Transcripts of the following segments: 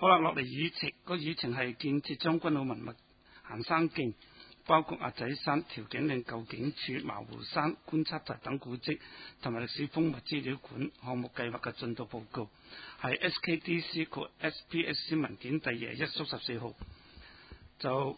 好啦，落嚟議程係建設將軍澳文物行山徑，包括鴨仔山、調景嶺舊警署、茅湖山觀察台等古蹟，同埋歷史風物資料館項目計劃嘅進度報告，係 SKDC 及 SPSC 文件第21/14號。就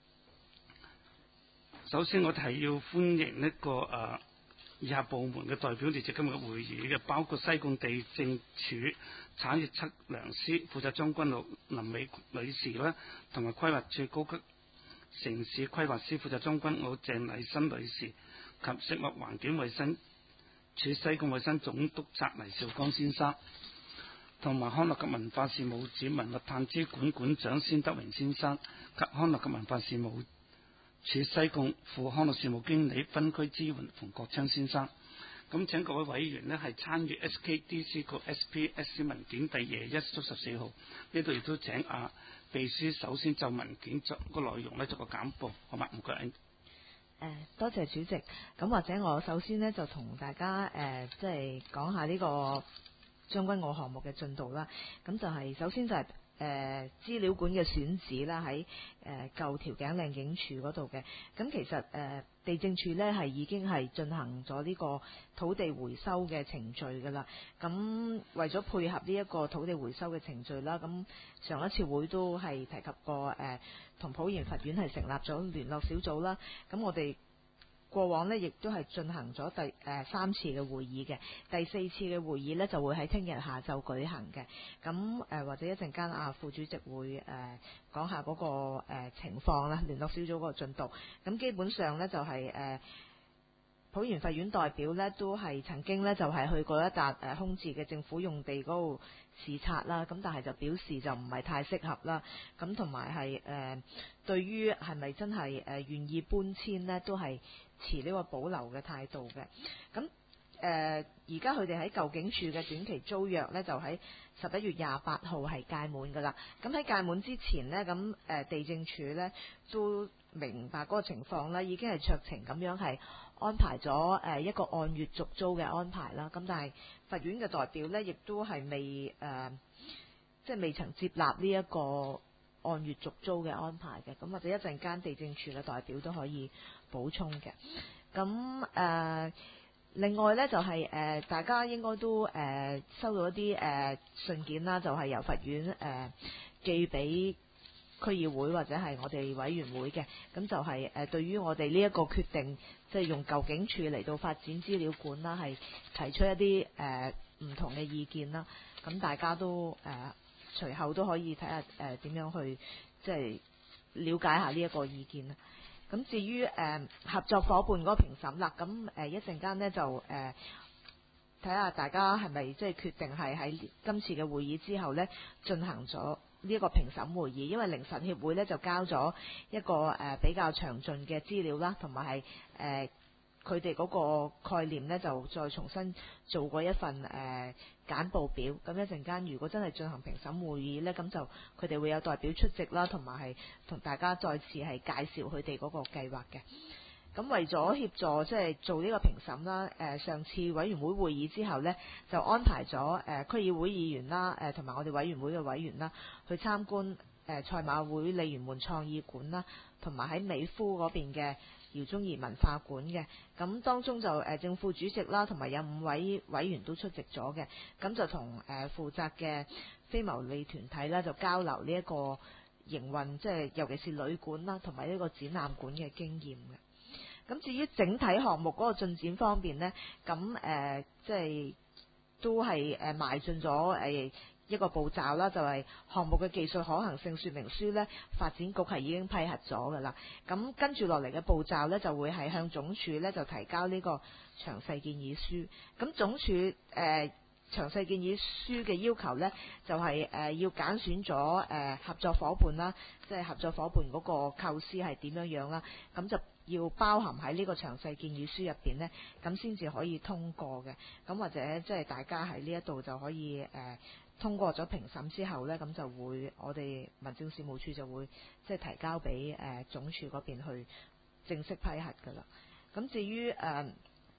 首先我哋係要歡迎呢個以下部門嘅代表列席今日嘅會議嘅，包括西貢地政署產業測量師負責將軍澳林美女士啦，同埋規劃處高級城市規劃師負責將軍澳鄭麗欣女士，及食物環境衛生署西貢衛生總督察黎兆剛先生，同埋康樂及文化事務署文物探知館館長先德榮先生，及康樂及文化事務署西貢副康樂事務經理分區支援馮國昌先生。咁請各位委員呢係參與 SKDC 及 SPSC 文件第21/14號，呢度亦都請秘書首先就文件作個內容呢作個簡報，好嘛？唔該。 多謝主席。咁或者我首先呢就同大家即係講下呢個將軍澳項目嘅進度啦。咁就係首先就係資料館嘅選址啦，喺舊調景嶺警署嗰度嘅。咁其實地政處呢係已經係進行咗呢個土地回收嘅程序噶啦。咁為咗配合呢一個土地回收嘅程序啦，咁上一次會都係提及過同普賢法院係成立咗聯絡小組啦。咁我哋過往呢亦都係進行咗第3次嘅會議嘅，第4次嘅會議呢就會喺聽日下晝舉行嘅。咁或者一陣間副主席會講下嗰個情況啦，聯絡小組嗰個進度。咁基本上呢就係普賢法院代表呢都係曾經呢就係去過一笪空置嘅政府用地嗰度視察啦，咁但係就表示就唔係太適合啦。咁同埋係對於係咪真係願意搬遷呢，都係持呢個保留嘅態度嘅。咁而家佢哋喺舊警署嘅短期租約呢，就喺11月28號係屆滿噶啦。咁喺屆滿之前呢，咁地政署呢都明白嗰個情況啦，已經係酌情咁樣係安排咗一個按月續租嘅安排啦。咁但係法院嘅代表呢，亦都係即係未曾接納呢一個按月續租嘅安排嘅。咁或者一陣間地政署嘅代表都可以補充嘅。咁另外呢，就係大家應該都收到一啲信件啦，就係由法院寄俾區議會或者係我哋委員會嘅。咁就係對於我哋呢一個決定，即係用舊警署嚟到發展資料館啦，係提出一啲唔同嘅意見啦。咁大家都隨後都可以睇下點樣去即係了解下呢一個意見啦。咁至於合作伙伴嗰個評審啦，咁一陣間呢就睇下大家係咪即係決定係喺今次嘅會議之後呢進行咗呢一個評審會議，因為靈實協會呢就交咗一個比較詳盡嘅資料啦，同埋係佢哋嗰個概念呢就再重新做過一份簡報表。咁一陣間如果真係進行評審會議呢，咁就佢哋會有代表出席啦，同埋係同大家再次係介紹佢哋嗰個計劃嘅。咁為咗協助即係做呢個評審啦，上次委員會會議之後呢，就安排咗區議會議員啦，同埋我哋委員會嘅委員啦，去參觀賽馬會鯉魚門創意館啦，同埋喺美孚嗰邊嘅饒宗頤文化館嘅。咁當中就正副主席啦，同埋有5位委員都出席咗嘅。咁就同負責嘅非牟利團體啦，就交流呢一個營運，即係尤其是旅館啦，同埋呢個展覽館嘅經驗嘅。咁至於整體項目嗰個進展方面呢，咁即係都係邁進咗一個步驟啦，就係項目嘅技術可行性說明書呢，發展局係已經批核咗噶啦。咁跟住落嚟嘅步驟呢，就會係向總署呢就提交呢個詳細建議書。咁總署詳細建議書嘅要求呢，就係要揀選咗合作伙伴啦，即係合作伙伴嗰個構思係點樣啦，咁就要包含喺呢個詳細建議書入邊呢，咁先至可以通過嘅。咁或者即係大家喺呢一度就可以通過咗評審之後呢，咁就會我哋民政事務處就會即係提交俾總署嗰邊去正式批核噶啦。咁至於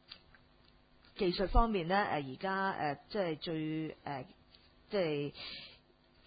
技術方面呢，而家即係最即係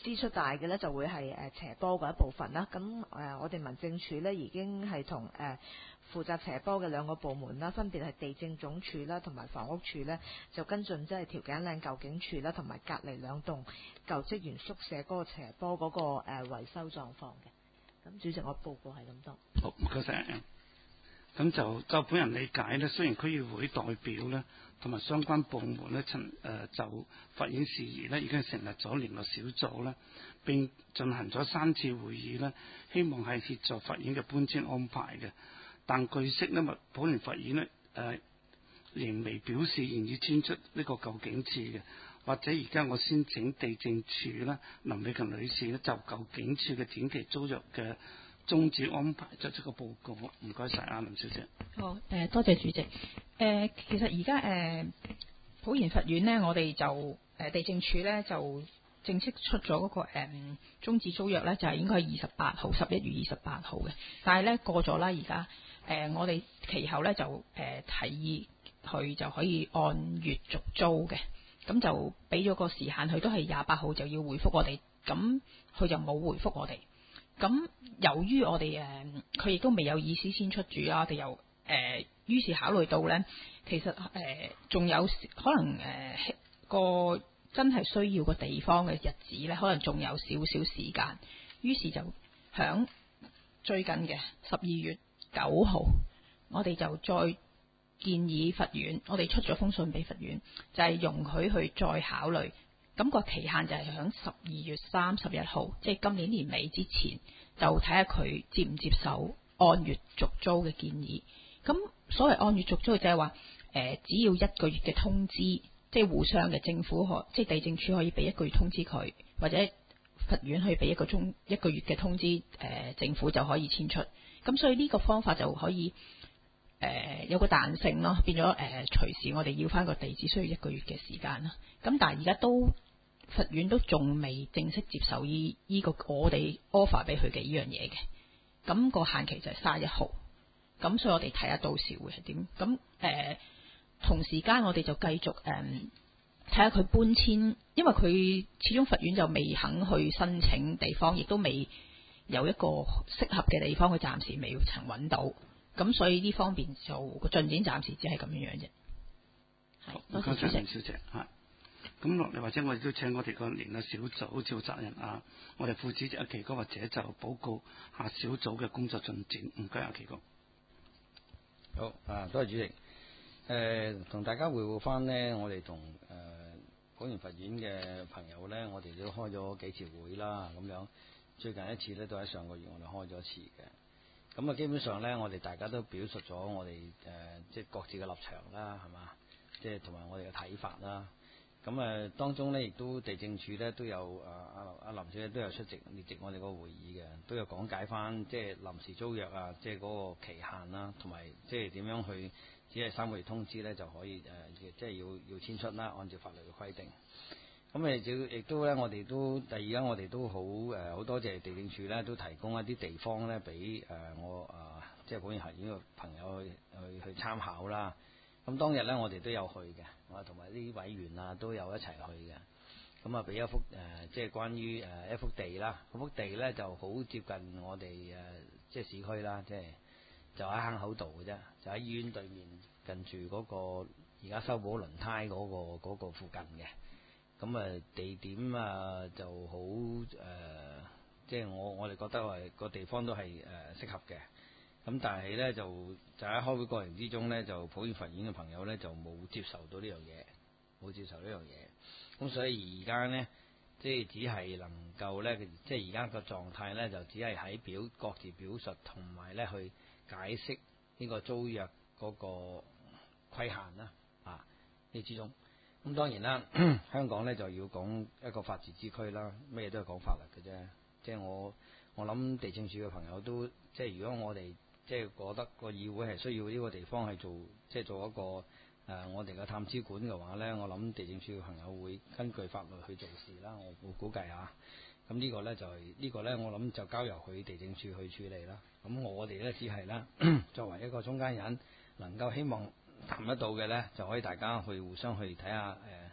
支出大嘅呢，就會係斜坡嗰一部分啦。咁我哋民政處呢，已經係同負責斜坡嘅兩個部門啦，分別係地政總署啦同埋房屋處呢，就跟進即係調景嶺舊警署啦同埋隔離兩棟舊職員宿舍嗰個斜坡嗰個維修狀況嘅。咁主席，我報告係咁多。 好，唔該晒。咁就本人理解呢，雖然區議會代表呢同埋相關部門呢，就法院事宜呢已經成立咗聯絡小組啦，並進行咗3次會議呢，希望係協助法院嘅搬遷安排嘅。但據悉呢，普寧法院呢仍未表示願意遷出呢個舊警署嘅，或者而家我先請地政處啦林美琴女士呢就舊警署嘅短期租約嘅終止安排作出個報告。唔該晒啊，林小姐。 好，多謝主席。其實而家普賢法院呢，我哋就地政處呢就正式出咗嗰個終止租約呢，就係應該係28號11月28號嘅。但係呢過咗啦，而家我哋其後呢就提議佢就可以按月續租嘅，咁就俾咗個時限，佢都係28號就要回覆我哋，咁佢就冇回覆我哋。咁由於我哋佢亦都未有意思先出住啦，我哋又於是考慮到呢，其實仲有可能個真係需要個地方嘅日子呢，可能仲有少少時間，於是就響最近嘅12月9號，我哋就再建議法院，我哋出咗封信俾法院，就係容許去再考慮。咁個期限就係響12月31號，即係今年年尾之前，就睇下佢接唔接受按月續租嘅建議。咁所謂按月續租就係話，只要1個月嘅通知，即係互相嘅政府即係地政處可以俾1個月通知佢，或者法院可以俾1個月嘅通知，政府就可以遷出。咁所以呢個方法就可以有個彈性咯，變咗隨時我哋要翻個地址需要1個月嘅時間啦。咁但係而家法院都仲未正式接受呢個我哋 offer 俾佢嘅呢樣嘢嘅。咁個限期就係31號。咁所以我哋睇下到時會係點。咁同時間我哋就繼續睇下佢搬遷，因為佢始終法院就未肯去申請地方，亦都未有一個適合嘅地方，佢暫時未曾揾到。咁所以呢方面就個進展暫時只係咁樣樣啫。係，多謝主席。 林小姐嚇。咁落嚟或者我哋都請我哋個聯絡小組召集人啊，我哋副主席阿奇哥或者就報告下小組嘅工作進展。唔該，阿奇哥。 好啊，多謝主席。同大家匯報翻呢，我哋同普賢法院嘅朋友呢，我哋都開咗幾次會啦，咁樣最近一次呢，都喺上個月我哋開咗一次嘅。咁啊，基本上呢，我哋大家都表述咗我哋即係各自嘅立場啦，係嘛？即係同埋我哋嘅睇法啦。咁當中呢，亦都地政處呢都有阿林小姐都有出席列席我哋個會議嘅，都有講解翻即係臨時租約啊，即係嗰個期限啦，同埋即係點樣去只係3個月通知呢就可以即係要遷出啦，按照法律嘅規定。咁亦都咧，我哋都而家我哋都好多謝地政處咧，都提供一啲地方咧，俾我即係普賢法院嘅朋友去參考啦。咁當日咧，我哋都有去嘅，我同埋啲委員啊都有一齊去嘅。咁啊，俾一幅即係關於一幅地啦，嗰幅地咧就好接近我哋即係市區啦，即係就喺坑口道嘅啫，就喺醫院對面，近住嗰個而家修補輪胎嗰個附近嘅。咁地點就好即係我哋覺得係個地方都係適合嘅。咁但係咧就喺開會過程之中咧，就普賢法院嘅朋友咧就冇接受到呢樣嘢，冇接受呢樣嘢。咁所以而家咧，即係只係能夠咧，即係而家個狀態咧，就只係喺各自表述同埋咧去解釋呢個租約嗰個規限啦，呢之中。咁當然啦，香港咧就要講一個法治之區啦，咩都係講法律嘅啫。即係我諗地政處嘅朋友都即係如果我哋即係覺得個議會係需要呢個地方係做一個我哋嘅探知館嘅話咧，我諗地政處嘅朋友會根據法律去做事啦。我估計下。咁呢個咧就係呢個咧，我諗就交由佢地政處去處理啦。咁我哋咧只係啦，作為一個中間人，能夠希望談得到嘅咧，就可以大家去互相去睇下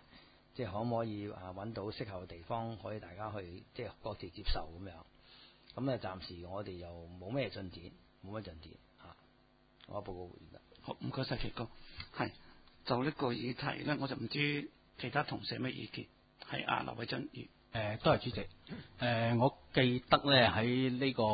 即係可唔可以揾到適合嘅地方，可以大家去即係各自接受咁樣。咁咧暫時我哋又冇咩進展，我報告完啦。 好，唔該晒奇哥。係就呢個議題咧，我就唔知其他同事有咩意見。係劉偉津多謝主席。我記得咧喺呢個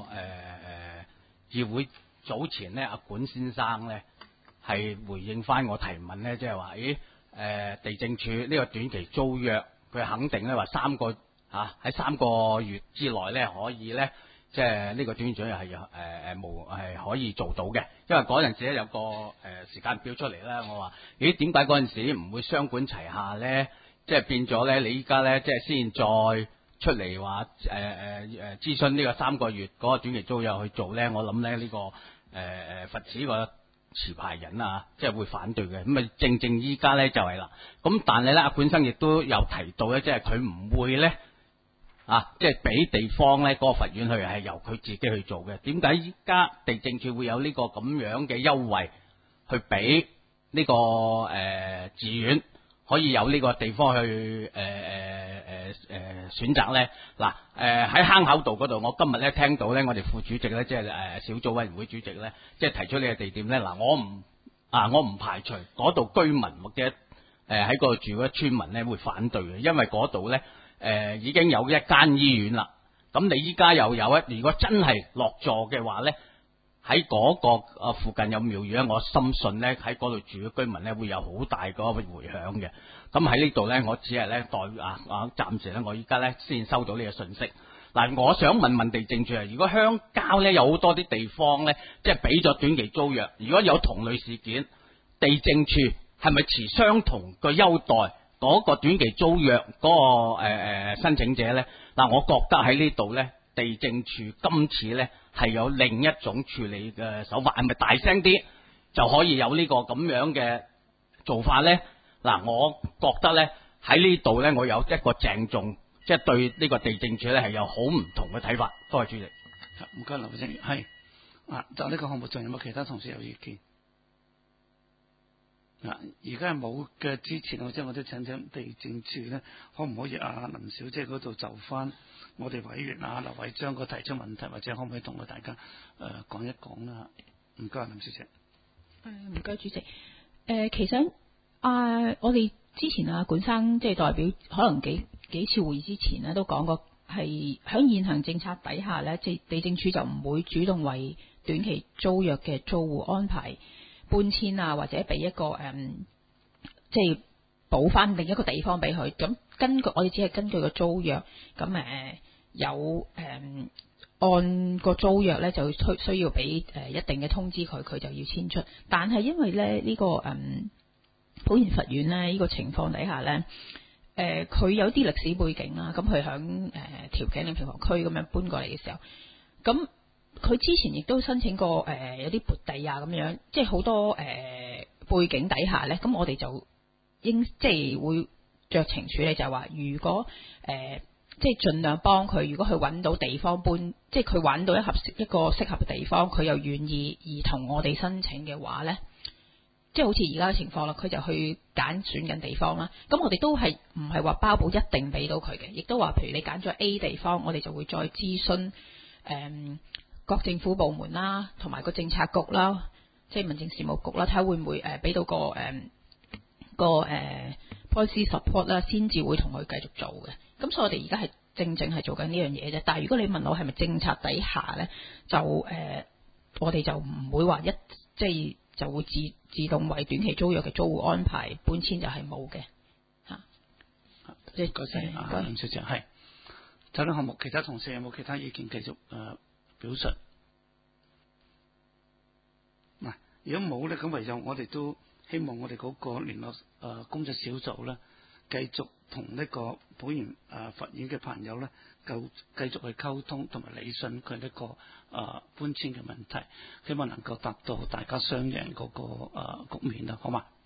議會早前咧，阿管先生咧係回應翻我提問咧，即係話，地政處呢個短期租約，佢肯定咧話喺3個月之內咧可以咧，即係呢個短期租約係可以做到嘅，因為嗰陣時咧有個時間表出嚟啦。我話點解嗰陣時唔會雙管齊下咧？即係變咗咧，你依家咧即係先再出嚟話諮詢呢個3個月嗰個短期租約去做咧，我諗咧呢個佛寺個持牌人即係會反對嘅。咁啊正依家咧就係啦。咁但係咧阿管生亦都有提到咧，即係佢唔會咧即係俾地方咧嗰個佛院去係由佢自己去做嘅。點解依家地政處會有呢個咁樣嘅優惠去俾呢個寺院？可以有呢個地方去選擇咧。嗱，喺坑口道嗰度，我今日咧聽到咧，我哋副主席咧，即係小組委員會主席咧，即係提出呢個地點咧。嗱，我唔排除嗰度居民或者喺嗰度住嗰啲村民咧會反對嘅，因為嗰度咧已經有一間醫院啦。咁你依家又有如果真係落座嘅話咧，喺嗰個附近有廟宇咧，我深信咧喺嗰度住嘅居民咧會有好大個回響嘅。咁喺呢度咧，我只係咧暫時咧，我依家咧先收到呢個信息。嗱，我想問地政處如果鄉郊咧有好多啲地方咧，即係俾咗短期租約，如果有同類事件，地政處係咪持相同嘅優待嗰個短期租約嗰個申請者咧？嗱，我覺得喺呢度咧，地政處今次咧係有另一種處理嘅手法，係咪大聲啲就可以有呢個咁樣嘅做法咧？嗱，我覺得咧喺呢度咧，我有一個鄭重，即係對呢個地政處咧係有好唔同嘅睇法。多謝主席。 唔該，劉先生。係就呢個項目仲有冇其他同事有意見？而家係冇嘅之前，我都請地政處咧，可唔可以林小姐嗰度就翻我哋委員劉偉章個提出問題，或者可唔可以同大家講一講啦？唔該，林小姐。 唔該，主席。其實我哋之前管生即係代表，可能幾次會議之前咧都講過，係喺現行政策底下咧，即係地政處就唔會主動為短期租約嘅租戶安排搬遷或者俾一個即係補翻另一個地方俾佢。咁我哋只係根據個租約，咁有按個租約咧就需要俾一定嘅通知佢就要遷出。但係因為咧呢個普賢佛院咧呢個情況底下咧，佢有啲歷史背景啦，咁佢響調景嶺平房區咁樣搬過嚟嘅時候，咁佢之前亦都申請過有啲撥地咁樣，即係好多背景底下咧，咁我哋就即係會酌情處理，就係話如果即係盡量幫佢，如果佢揾到地方搬，即係佢揾到一個適合嘅地方，佢又願意而同我哋申請嘅話咧，即係好似而家嘅情況啦，佢就去選緊地方啦。咁我哋都係唔係話包保一定俾到佢嘅，亦都話譬如你揀咗 A 地方，我哋就會再諮詢各政府部門啦，同埋個政策局啦，即係民政事務局啦，睇下會唔會俾到個policy support 啦，先至會同佢繼續做嘅。咁所以我哋而家係正係做緊呢樣嘢啫。但係如果你問我係咪政策底下咧，就我哋就唔會話即係就會自動為短期租約嘅租戶安排搬遷，就係冇嘅嚇。 唔該晒，林小姐。係就呢項目，其他同事有冇其他意見繼續表述？嗱，如果冇咧，咁唯有我哋都希望我哋嗰個聯絡工作小組咧，繼續同呢個普賢佛院嘅朋友咧，繼續去溝通同埋理順佢呢個搬遷嘅問題，希望能夠達到大家雙贏嗰個局面啦，好嘛？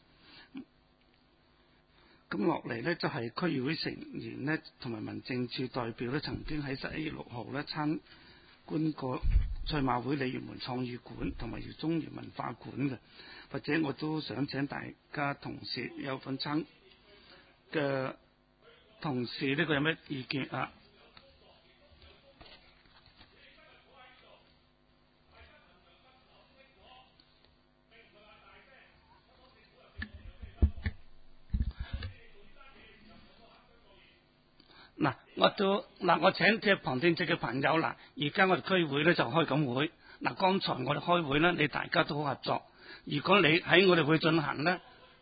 咁落嚟呢，就係區議會成員呢，同埋民政處代表呢，曾經喺11月6號呢參觀過賽馬會鯉魚門創意館同埋中原文化館嘅，或者我都想請大家同事有份參嘅同事呢個有咩意見啊？我請即係旁聽席嘅朋友嗱，而家我哋區會咧就開緊會。嗱，剛才我哋開會咧，你大家都好合作。如果你喺我哋會進行咧，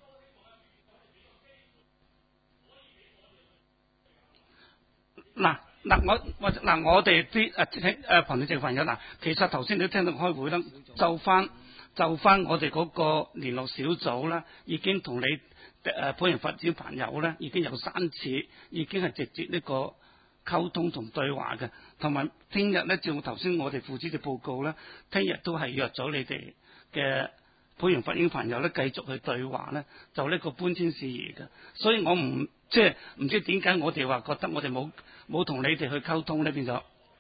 我哋啲旁聽席嘅朋友嗱，其實頭先你都聽到開會啦，就翻我哋嗰個聯絡小組啦，已經同你普賢發展朋友咧，已經有3次，已經係直接呢個溝通同對話嘅，同埋聽日咧，照頭先我哋副主席報告咧，聽日都係約咗你哋嘅普賢發展朋友咧，繼續去對話咧，就呢個搬遷事宜嘅。所以我唔知點解我哋話覺得我哋冇同你哋去溝通呢？變咗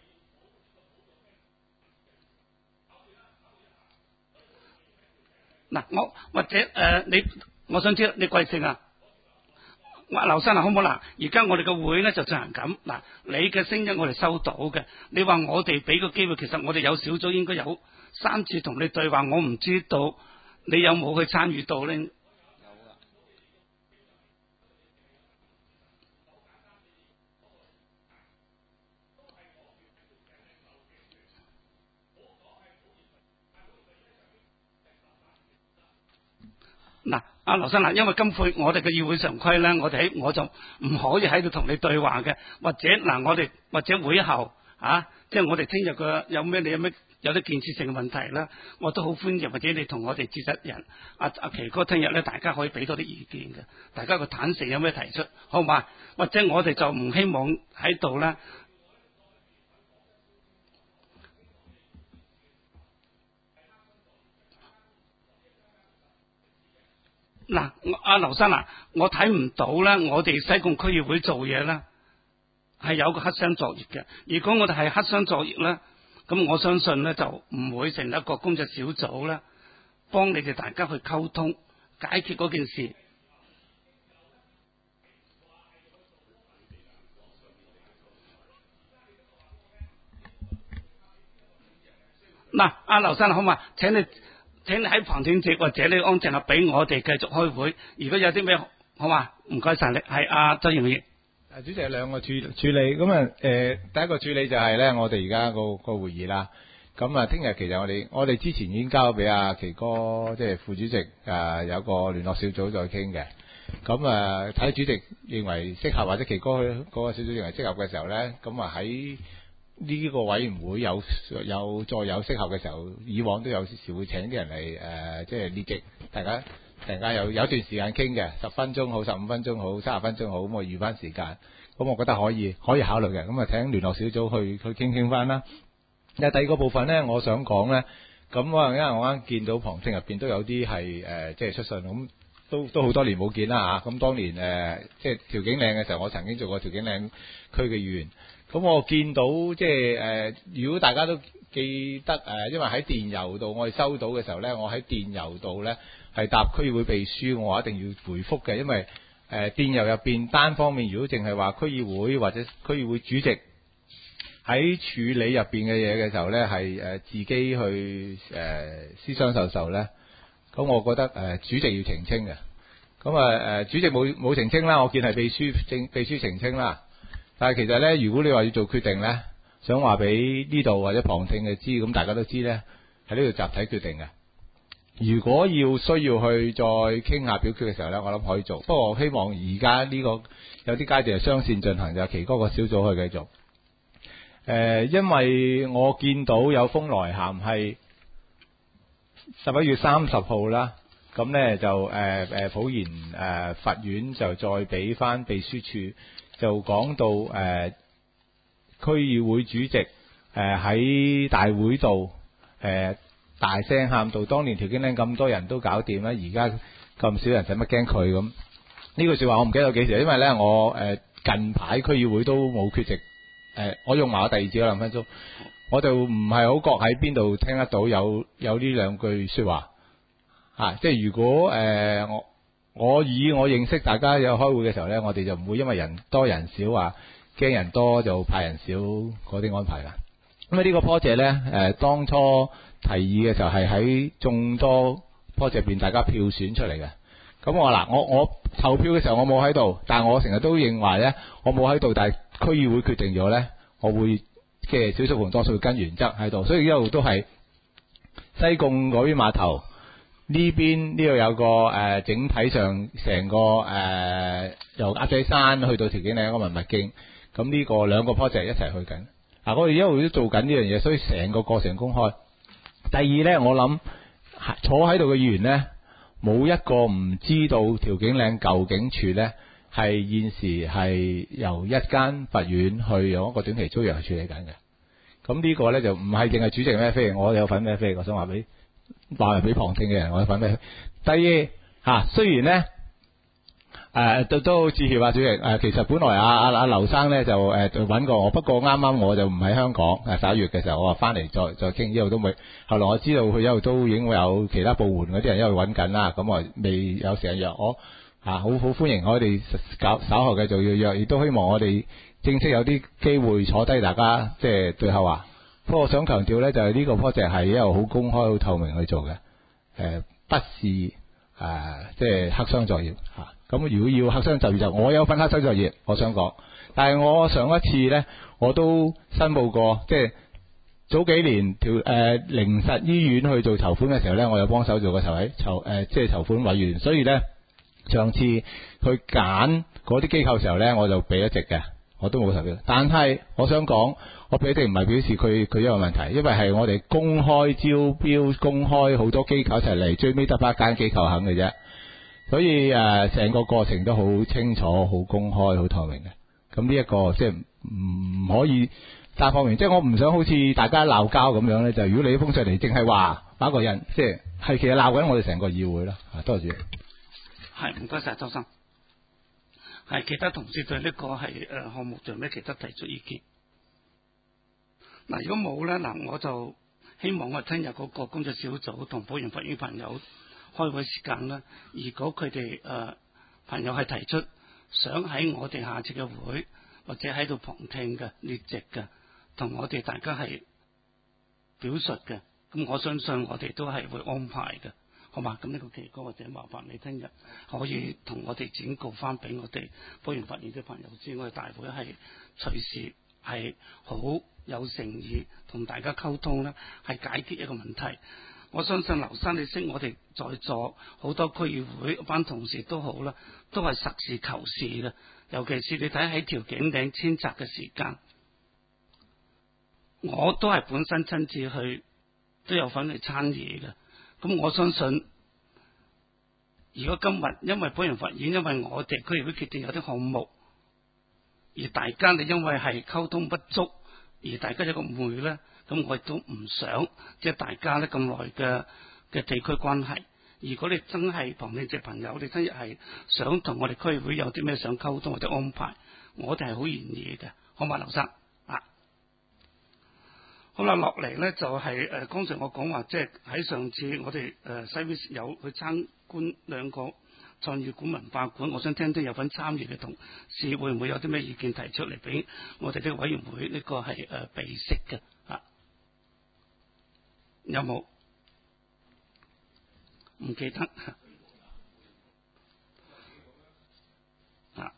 嗱，我想知你貴姓啊？劉生啊，好唔好嗱？而家我哋嘅會咧就進行緊嗱，你嘅聲音我哋收到嘅，你話我哋俾個機會，其實我哋有小組應該有3次同你對話，我唔知道你有冇去參與到咧？有啊。嗱，阿劉生嗱，因為今次我哋嘅議會常規咧，我就唔可以喺度同你對話嘅，或者會後即係我哋聽日嘅有啲建設性嘅問題啦，我都好歡迎，或者你同我哋負責人阿奇哥聽日咧，大家可以俾多啲意見嘅，大家個坦誠有咩提出，好嘛？或者我哋就唔希望喺度啦。嗱，阿劉生我睇唔到咧，我哋西貢區議會做嘢咧係有個黑箱作業嘅。如果我哋係黑箱作業咧，咁我相信咧就唔會成立一個工作小組咧，幫你哋大家去溝通解決嗰件事。嗱，阿劉生好嘛？請你喺旁聽席或者你安靜下俾我哋繼續開會。如果有啲咩好嘛？唔該晒你，係阿周賢議員。 主席有兩個處理，咁第一個處理就係咧，我哋而家個會議啦。咁聽日其實我哋之前已經交俾阿奇哥，即係副主席有個聯絡小組再傾嘅。咁睇主席認為適合，或者奇哥嗰個小組認為適合嘅時候咧，咁喺呢個委員會有再有適合嘅時候，以往都有時會請啲人嚟即係列席，大家有段時間傾嘅，10分鐘好，15分鐘好，30分鐘好，咁我預翻時間，咁我覺得可以考慮嘅，咁請聯絡小組去傾翻啦。第二個部分咧，我想講咧，咁可能因為我啱見到旁聽入邊都有啲係即係出信，咁都好多年冇見啦嚇。咁當年即係調景嶺嘅時候，我曾經做過調景嶺區嘅議員。咁我見到即係如果大家都記得因為喺電郵度我哋收到嘅時候咧，我喺電郵度咧係答區議會秘書，我一定要回覆嘅，因為電郵入邊單方面如果淨係話區議會或者區議會主席喺處理入邊嘅嘢嘅時候咧，係自己去私相授咧，咁我覺得主席要澄清嘅。咁主席冇澄清啦，我見係秘書澄清啦。但係其實咧，如果你話要做決定咧，想話俾呢度或者旁聽嘅知，咁大家都知咧，喺呢度集體決定嘅。如果需要去再傾下表決嘅時候咧，我諗可以做。不過我希望而家呢個有啲階段係雙線進行，就係奇哥個小組可以繼續。因為我見到有封來函係11月30號啦，咁咧就普賢法院就再俾翻秘書處，就講到區議會主席喺大會度大聲喊到，當年調景嶺咁多人都搞掂啦，而家咁少人使乜驚佢咁？呢句說話我唔記得咗幾時，因為咧我近排區議會都冇缺席。我用埋我第二節嗰2分鐘，我就唔係好覺喺邊度聽得到有呢兩句說話，即係如果我認識大家有開會嘅時候呢，我哋就唔會因為人多人少話驚人多就派人少嗰啲安排啦。咁呢個 project 呢，當初提議嘅時候係喺眾多 project 入邊大家票選出嚟嘅。咁我投票嘅時候我冇喺度，但係我成日都認為呢，我冇喺度，但係區議會決定咗呢，我會嘅少數同多數跟原則喺度，所以一路都係西貢嗰邊碼頭呢邊呢度有個整體上成個由鴨仔山去到調景嶺一個文物徑，咁呢個兩個 project 一齊去緊。我哋一路都做緊呢樣嘢，所以成個過程公開。第二呢，我諗坐喺度嘅議員呢，冇一個唔知道調景嶺舊警署呢係現時係由一間法院去用一個短期租約去處理緊嘅。咁呢個呢，就唔係淨係主席孭飛，我有份孭飛，我想話俾旁聽嘅人，我有份孭飛。第二雖然呢，都致歉主席，其實本來阿劉生呢就揾過我，不過啱啱我就唔喺香港，11月嘅時候我話翻嚟再傾，一路都未。後來我知道佢一路都已經有其他部門嗰啲人一路揾緊啦，咁我未有時間約我。好歡迎我哋稍後繼續要約，亦都希望我哋正式有啲機會坐低大家即係對後話。不過我想強調呢，就係呢個 project 係一路好公開好透明去做嘅，不是即係黑箱作業嚇。咁如果要黑箱作業就我有份黑箱作業，我想講。但係我上一次呢，我都申報過，即係早幾年靈實醫院去做籌款嘅時候呢，我有幫手做個即係籌款委員，所以呢，上次去揀嗰啲機構嘅時候呢，我就俾咗席嘅，我都冇投票。但係我想講，我俾席唔係表示佢有問題，因為係我哋公開招標，公開好多機構一齊嚟，最尾得返一間機構肯嘅啫。所以成個過程都好清楚、好公開、好透明嘅。咁呢一個即係唔可以單方面，即係我唔想好似大家鬧交咁樣咧。就如果你啲封上嚟，淨係話一個人，即係其實鬧緊我哋成個議會啦。多謝主席。 係唔該晒周生。係其他同事對呢個係項目仲有咩其他提出意見？嗱，如果冇咧，我就希望我聽日嗰個工作小組同保研法院朋友開會時間啦。如果佢哋朋友係提出想喺我哋下次嘅會或者喺度旁聽嘅列席嘅，同我哋大家係表述嘅，咁我相信我哋都係會安排嘅，好嘛？咁呢個期哥或者麻煩你聽日可以同我哋轉告翻俾我哋保研法院嘅朋友知，我哋大會係隨時係好有誠意同大家溝通咧，係解決一個問題。我相信劉生你識我哋在座好多區議會班同事都好啦，都係實事求是嘅。尤其是你睇喺調景嶺遷拆嘅時間，我都係本身親自去，都有份嚟參與嘅。咁我相信，如果今日因為保研法院，因為我哋區議會決定有啲項目，而大家你因為係溝通不足，而大家有個誤會咧，咁我亦都唔想即係大家咧咁耐嘅地區關係。如果你真係旁聽席朋友，你真係想同我哋區議會有啲咩想溝通或者安排，我哋係好願意嘅，好嘛，劉生啊？好啦，落嚟咧就係剛才我講話，即係喺上次我哋西 Vis 有去參觀兩個創意館文化館，我想聽聽有份參與嘅同事會唔會有啲咩意見提出嚟俾我哋呢個委員會呢個係備悉嘅啊？有冇？唔記得啊？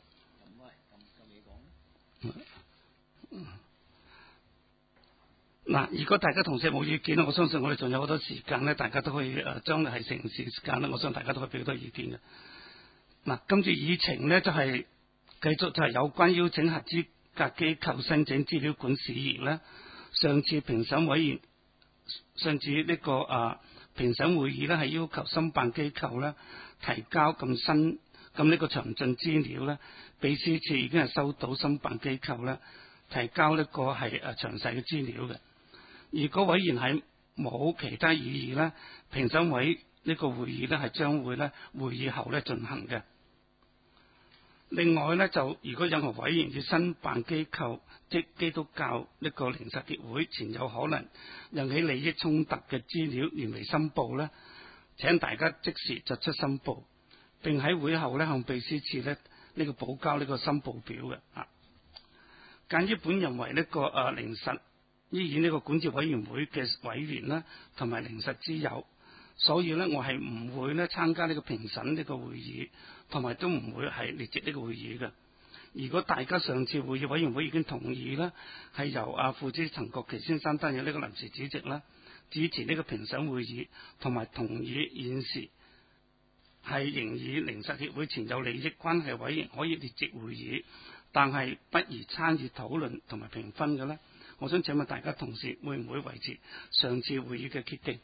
嗱，如果大家同事冇意見咧，我相信我哋仲有好多時間咧，大家都可以將嚟係城市時間咧，我相信大家都可以俾好多意見嘅。嗱，今次議程咧就係繼續就係有關邀請合資格機構申請資料館事宜咧。上次評審委員，上次呢個評審會議咧係要求申辦機構咧提交咁呢個詳盡資料咧，秘書處已經係收到申辦機構咧提交呢個係詳細嘅資料嘅。如果委員係冇其他異議咧，評審委呢個會議咧係將會咧會議後咧進行嘅。另外咧就如果任何委員要申辦機構，即基督教呢個靈實協會前有可能引起利益衝突嘅資料，仍未申報咧，請大家即時作出申報。 並喺會後呢向秘書處呢個補交呢個申報表嘅鑑於本人為呢個靈實醫院呢個管治委員會嘅委員啦，同埋靈實之友，所以呢，我係唔會呢參加呢個評審呢個會議，同埋都唔會係列席呢個會議嘅。如果大家上次會議委員會已經同意啦，係由副主席陳國奇先生擔任呢個臨時主席啦，主持呢個評審會議，同埋同意現時係仍以靈實協會存有利益關係委員可以列席會議，但係不宜參與討論同埋評分嘅呢，我想請問大家同事會唔會維持上次會議嘅決定？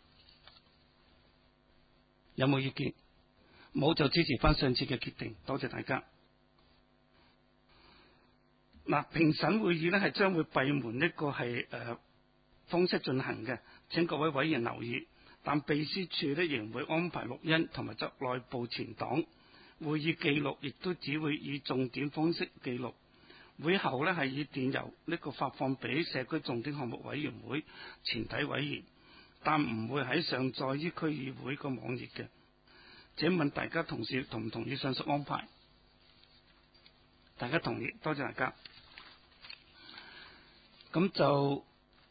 有冇意見？冇就支持翻上次嘅決定，多謝大家。評審會議呢係將會閉門一個係方式進行嘅，請各位委員留意。但秘書處呢仍會安排錄音同埋作內部存檔，會議記錄亦都只會以重點方式記錄。會後呢係以電郵呢個發放俾社區重點項目委員會全體委員，但唔會喺上載於區議會個網頁嘅。請問大家同事同唔同意上述安排？大家同意，多謝大家。咁就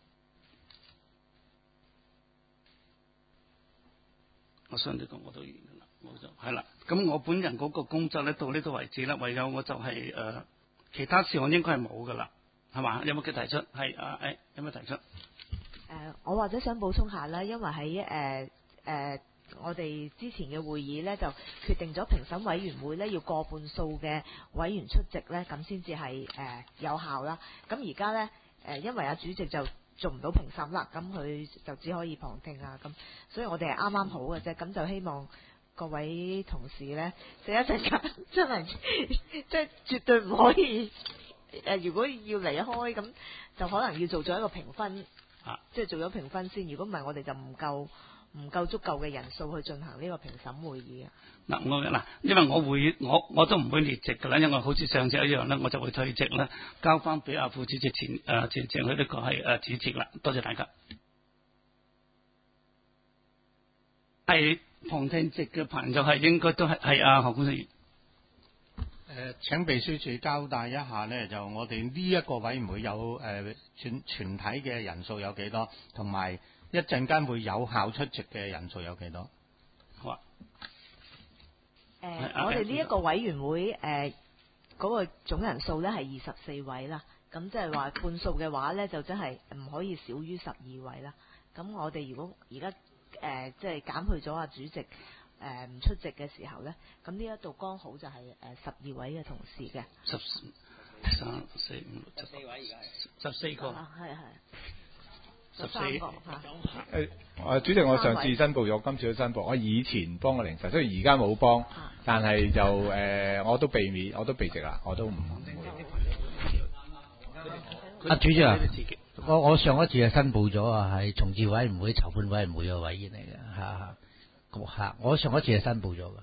我相信呢個我都完㗎啦，冇錯，係啦。咁我本人嗰個工作呢，到呢度為止啦，唯有我就係其他事項應該係冇㗎啦，係嘛？有冇嘅提出？係有冇提出？ 我或者想補充下啦，因為喺我哋之前嘅會議呢，就決定咗評審委員會呢要過半數嘅委員出席呢，咁先至係有效啦。咁而家呢，因為主席就做唔到評審啦，咁佢就只可以旁聽啊，咁所以我哋係啱啱好嘅啫。咁就希望各位同事呢，一陣間真係即係絕對唔可以如果要離開咁，就可能要做咗一個評分，即係做咗評分先。如果唔係，我哋就唔夠足夠嘅人數去進行呢個評審會議啊。 因為我都唔會列席㗎啦，因為好似上次一樣咧，我就會退席啦，交翻俾副主席前佢呢個係主席啦。多謝大家。係旁聽席嘅朋友係應該都係何管事員。 請秘書處交代一下呢，就我哋呢一個委員會有全體嘅人數有幾多，同埋一陣間會有效出席嘅人數有幾多？ 好啊。 我哋呢一個委員會嗰個總人數呢係24位啦，咁即係話半數嘅話呢，就真係唔可以少於12位啦。咁我哋如果而家即係減去咗主席唔出席嘅時候呢，咁呢一度剛好就係12位嘅同事嘅。 3、4、5、6、7、14位而家係14個。 係。 14個。主席，我上次申報咗，今次都申報。我以前幫過靈實，雖然而家冇幫，但係就我都避席啦，我都唔會。 主席啊，我上一次係申報咗啊，係重置委員會、籌款委員會嘅委員嚟嘅嚇。我上一次係申報咗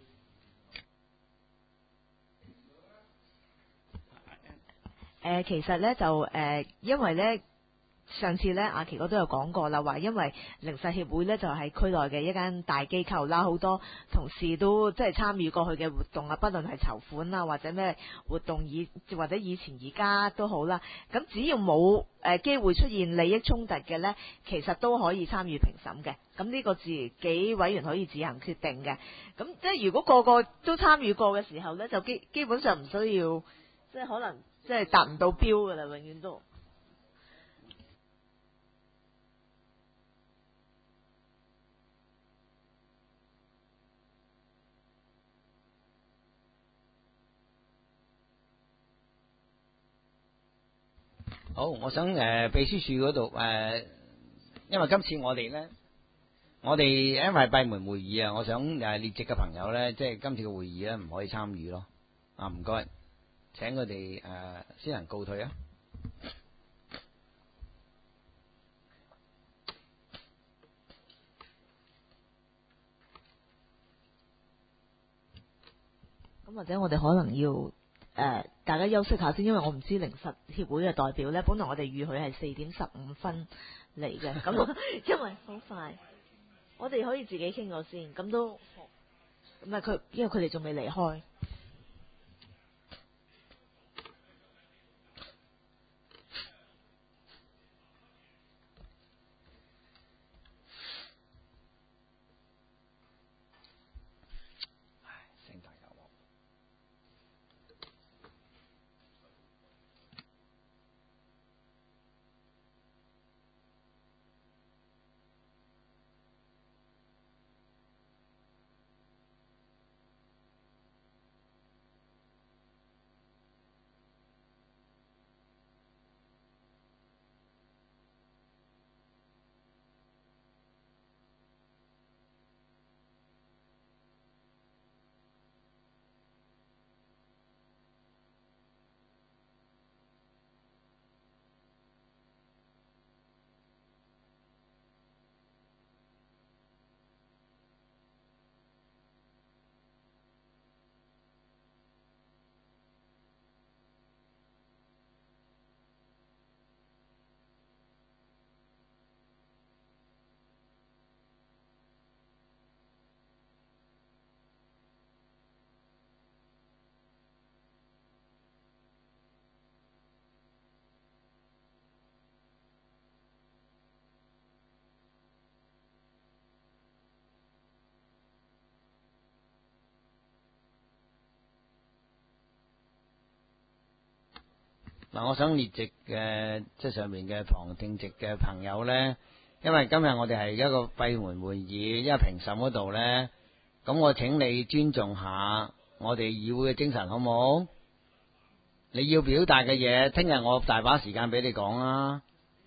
嘅。 其實呢，就因為呢。上次呢，阿奇哥都有講過啦，話因為靈實協會呢，就係區內嘅一間大機構啦，好多同事都即係參與過去嘅活動啊，不論係籌款啊或者咩活動或者以前而家都好啦。咁只要冇機會出現利益衝突嘅呢，其實都可以參與評審嘅。咁呢個自己委員可以自行決定嘅。咁即係如果個個都參與過嘅時候呢，就基本上唔需要，即係可能即係達唔到標噶啦，永遠都。 好，我想秘書處嗰度因為今次我哋因為閉門會議啊，我想列席嘅朋友咧，即係今次嘅會議咧唔可以參與咯。唔該，請佢哋先行告退啊。 咁或者我哋可能要大家休息下先，因為我唔知靈實協會嘅代表呢，本來我哋預佢係4點15分嚟嘅，咁因為好快，我哋可以自己傾過先，咁都咁啊因為佢哋仲未離開。 嗱，我想列席嘅即係上面嘅旁聽席嘅朋友呢，因為今日我哋係一個閉門會議，因為評審嗰度呢，咁我請你尊重下我哋議會嘅精神，好冇？你要表達嘅嘢，聽日我大把時間俾你講啦。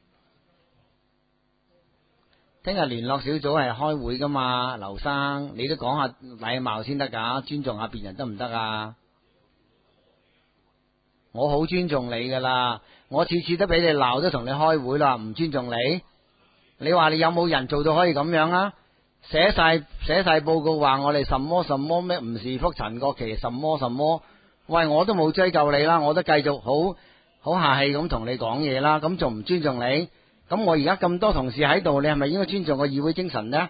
聽日聯絡小組係開會噶嘛，劉生，你都講下禮貌先得噶，尊重下別人得唔得啊？我好尊重你噶啦，我次次都俾你鬧，都同你開會啦，唔尊重你？你話你有冇人做到可以咁樣啊？寫晒報告話我哋什麼什麼咩唔是福陳國旗什麼什麼，喂，我都冇追究你啦，我都繼續好客氣咁同你講嘢啦，咁仲唔尊重你？咁我而家咁多同事喺度，你係咪應該尊重個議會精神呢？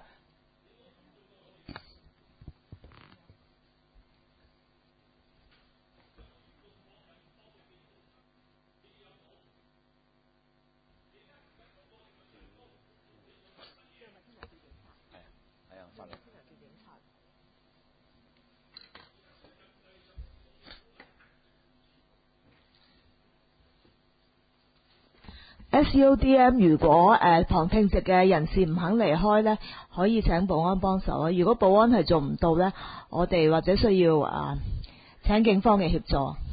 SUDM 如果旁聽席嘅人士唔肯離開呢，可以請保安幫手啊。如果保安係做唔到呢，我哋或者需要請警方嘅協助。